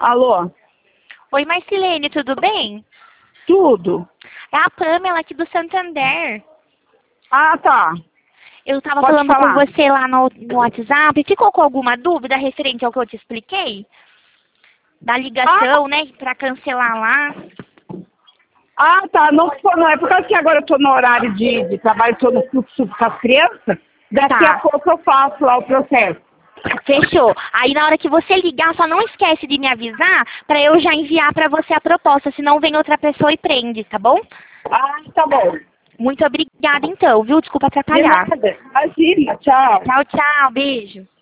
Alô? Oi, Marcilene, tudo bem? Tudo? É a Pamela aqui do Santander. Ah, tá. Eu estava Pode falando com falar. você lá no WhatsApp. Ficou com alguma dúvida referente ao que eu te expliquei? Da ligação, né, para cancelar lá. Tá. Não, não é por causa que agora eu tô no horário de trabalho, tô no fluxo com as crianças. Daqui a Tá, pouco eu faço lá o processo. fechou. Aí na hora que você ligar, só não esquece de me avisar para eu já enviar para você a proposta, senão vem outra pessoa e prende, tá bom? Tá bom. Muito obrigada então, viu? Desculpa De atrapalhar. nada. Imagina. Tchau. Tchau, tchau, beijo.